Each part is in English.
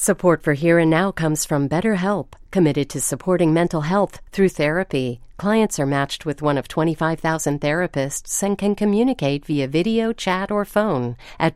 Support for Here and Now comes from BetterHelp, committed to supporting mental health through therapy. Clients are matched with one of 25,000 therapists and can communicate via video, chat, or phone at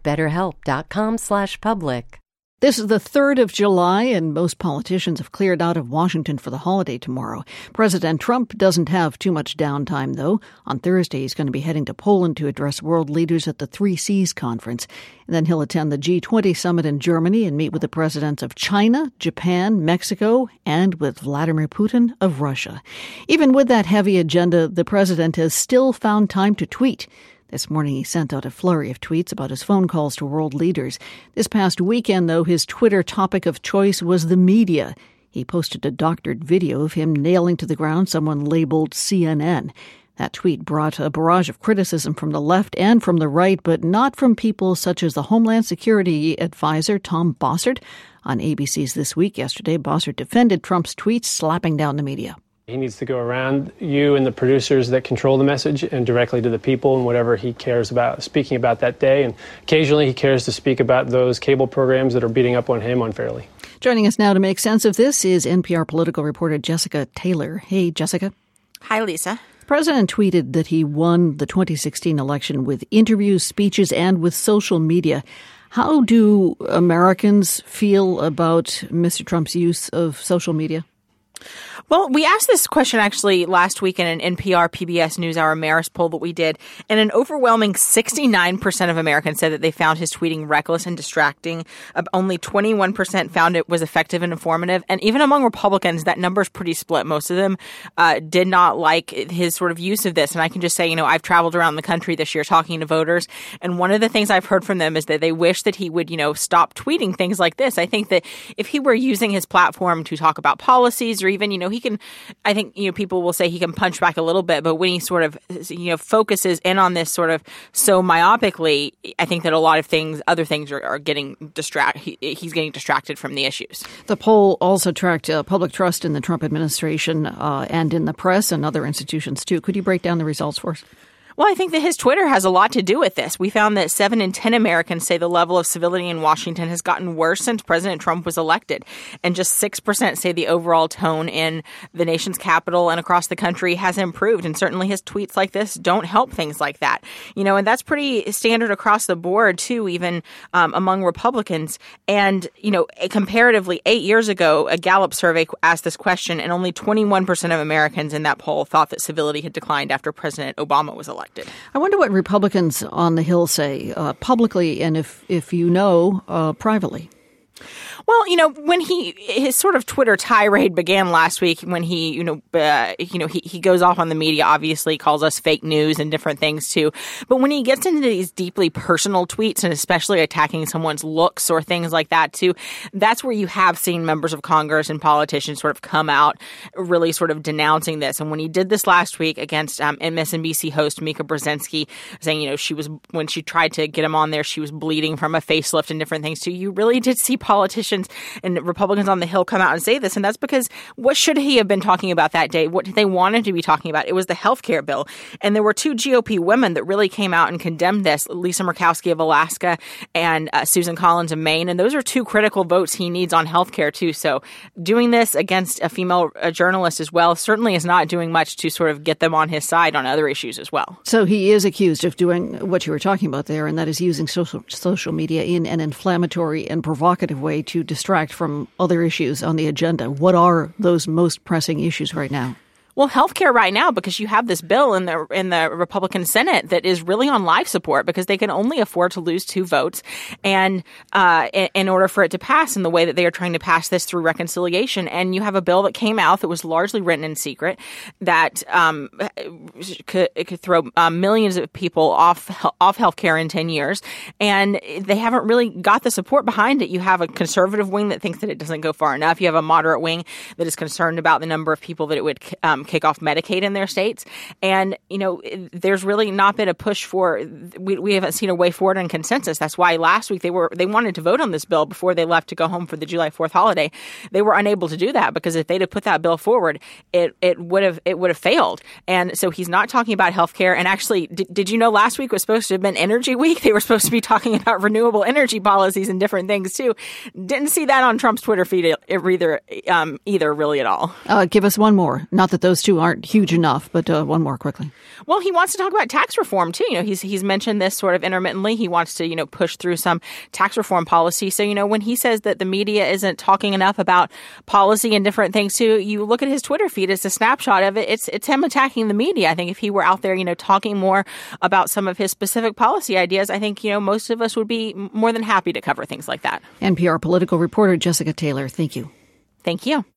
betterhelp.com/public. This is the 3rd of July, and most politicians have cleared out of Washington for the holiday tomorrow. President Trump doesn't have too much downtime, though. On Thursday, he's going to be heading to Poland to address world leaders at the Three Seas Conference. And then he'll attend the G20 summit in Germany and meet with the presidents of China, Japan, Mexico, and with Vladimir Putin of Russia. Even with that heavy agenda, the president has still found time to tweet. This morning, he sent out a flurry of tweets about his phone calls to world leaders. This past weekend, though, his Twitter topic of choice was the media. He posted a doctored video of him nailing to the ground someone labeled CNN. That tweet brought a barrage of criticism from the left and from the right, but not from people such as the Homeland Security advisor Tom Bossert. On ABC's This Week yesterday, Bossert defended Trump's tweets, slapping down the media. He needs to go around you and the producers that control the message and directly to the people and whatever he cares about speaking about that day. And occasionally he cares to speak about those cable programs that are beating up on him unfairly. Joining us now to make sense of this is NPR political reporter Jessica Taylor. Hey, Jessica. Hi, Lisa. The president tweeted that he won the 2016 election with interviews, speeches, and with social media. How do Americans feel about Mr. Trump's use of social media? Well, we asked this question actually last week in an NPR PBS NewsHour Marist poll that we did, and an overwhelming 69% of Americans said that they found his tweeting reckless and distracting. Only 21% found it was effective and informative. And even among Republicans, that number is pretty split. Most of them did not like his sort of use of this. And I can just say, I've traveled around the country this year talking to voters, and one of the things I've heard from them is that they wish that he would, stop tweeting things like this. I think that if he were using his platform to talk about policies or even, he can, I think, people will say he can punch back a little bit, but when he sort of, focuses in on this sort of so myopically, I think that a lot of other things are getting he's getting distracted from the issues. The poll also tracked public trust in the Trump administration and in the press and other institutions, too. Could you break down the results for us? Well, I think that his Twitter has a lot to do with this. We found that 7 in 10 Americans say the level of civility in Washington has gotten worse since President Trump was elected. And just 6% say the overall tone in the nation's capital and across the country has improved. And certainly his tweets like this don't help things like that. And that's pretty standard across the board, too, even among Republicans. And, comparatively, 8 years ago, a Gallup survey asked this question, and only 21% of Americans in that poll thought that civility had declined after President Obama was elected. I wonder what Republicans on the Hill say publicly and if privately. Well, when his sort of Twitter tirade began last week, when he goes off on the media, obviously calls us fake news and different things too. But when he gets into these deeply personal tweets and especially attacking someone's looks or things like that too, that's where you have seen members of Congress and politicians sort of come out really sort of denouncing this. And when he did this last week against MSNBC host Mika Brzezinski, saying, when she tried to get him on there, she was bleeding from a facelift and different things too, you really did see politicians and Republicans on the Hill come out and say this. And that's because what should he have been talking about that day? What did they want him to be talking about? It was the health care bill. And there were 2 GOP women that really came out and condemned this, Lisa Murkowski of Alaska and Susan Collins of Maine. And those are 2 critical votes he needs on health care, too. So doing this against a female journalist as well certainly is not doing much to sort of get them on his side on other issues as well. So he is accused of doing what you were talking about there, and that is using social media in an inflammatory and provocative way to distract from other issues on the agenda. What are those most pressing issues right now? Well, healthcare right now, because you have this bill in the Republican Senate that is really on life support because they can only afford to lose 2 votes, and in order for it to pass in the way that they are trying to pass this through reconciliation. And you have a bill that came out that was largely written in secret that could throw millions of people off healthcare in 10 years, and they haven't really got the support behind it. You have a conservative wing that thinks that it doesn't go far enough. You have a moderate wing that is concerned about the number of people that it would kick off Medicaid in their states. And, there's really not been a push for we haven't seen a way forward on consensus. That's why last week they wanted to vote on this bill before they left to go home for the July 4th holiday. They were unable to do that because if they'd have put that bill forward, it would have failed. And so he's not talking about health care. And actually, did you know last week was supposed to have been Energy Week? They were supposed to be talking about renewable energy policies and different things too. Didn't see that on Trump's Twitter feed either really at all. Give us one more. Not that those two aren't huge enough, but one more quickly. Well, he wants to talk about tax reform too. He's mentioned this sort of intermittently. He wants to push through some tax reform policy. So when he says that the media isn't talking enough about policy and different things too, you look at his Twitter feed. It's a snapshot of it. It's him attacking the media. I think if he were out there, talking more about some of his specific policy ideas, I think most of us would be more than happy to cover things like that. NPR political reporter Jessica Taylor, thank you. Thank you.